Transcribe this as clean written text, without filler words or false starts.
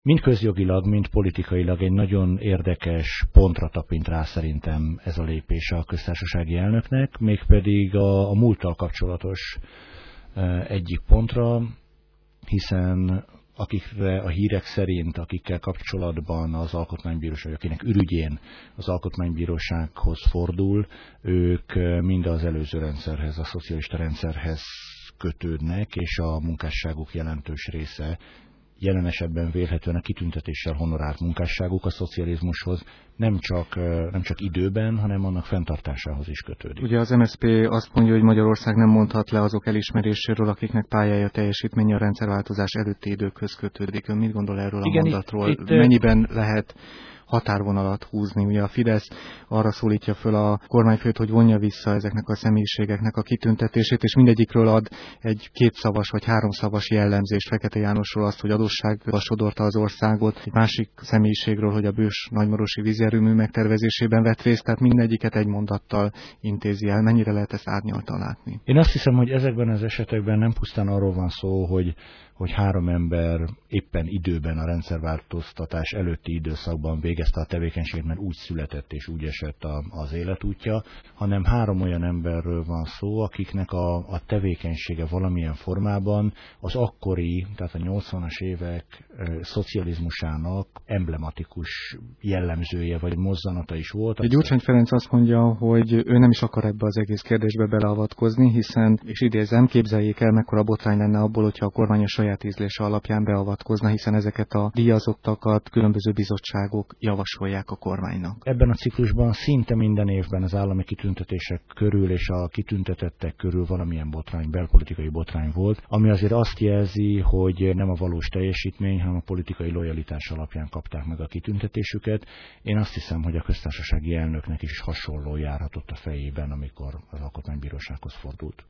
mind közjogilag, mind politikailag egy nagyon érdekes pontra tapint rá szerintem ez a lépés a köztársasági elnöknek, mégpedig a múlttal kapcsolatos egyik pontra, hiszen akikre a hírek szerint, akikkel kapcsolatban az alkotmánybíróság, akinek ürügyén az alkotmánybírósághoz fordul, ők mind az előző rendszerhez, a szocialista rendszerhez kötődnek, és a munkásságuk jelentős része, jelen esetben vélhetően a kitüntetéssel honorált munkásságuk a szocializmushoz nem csak időben, hanem annak fenntartásához is kötődik. Ugye az MSZP azt mondja, hogy Magyarország nem mondhat le azok elismeréséről, akiknek pályája teljesítménye a rendszerváltozás előtti időkhöz kötődik. Ön mit gondol erről a mondatról? Mennyiben lehet határvonalat húzni? Ugye a Fidesz arra szólítja föl a kormányfőt, hogy vonja vissza ezeknek a személyiségeknek a kitüntetését, és mindegyikről ad egy kétszavas vagy háromszavas jellemzést. Fekete Jánosról azt, hogy adósságba sodorta az országot, egy másik személyiségről, hogy a bős nagymarosi vízerőmű megtervezésében vett részt, tehát mindegyiket egy mondattal intézi el. Mennyire lehet ezt árnyaltan látni? Én azt hiszem, hogy ezekben az esetekben nem pusztán arról van szó, hogy három ember éppen időben a rendszerváltoztatás előtti időszakban végezte a tevékenységet, mert úgy született és úgy esett az életútja, hanem három olyan emberről van szó, akiknek a tevékenysége valamilyen formában az akkori, tehát a 80-as évek szocializmusának emblematikus jellemzője vagy mozzanata is volt. Gyurcsány Ferenc azt mondja, hogy ő nem is akar ebbe az egész kérdésbe beleavatkozni, hiszen, és idézem, képzeljék el, mekkora botrány lenne abból, hogyha a kormány a saját ízlése alapján beavatkozna, hiszen ezeket a díjazottakat különböző bizottságok javasolják a kormánynak. Ebben a ciklusban szinte minden évben az állami kitüntetések körül és a kitüntetettek körül valamilyen botrány, belpolitikai botrány volt, ami azért azt jelzi, hogy nem a valós teljesítmény, hanem a politikai lojalitás alapján kapták meg a kitüntetésüket. Én azt hiszem, hogy a köztársasági elnöknek is hasonló járhatott a fejében, amikor az alkotmánybírósághoz fordult.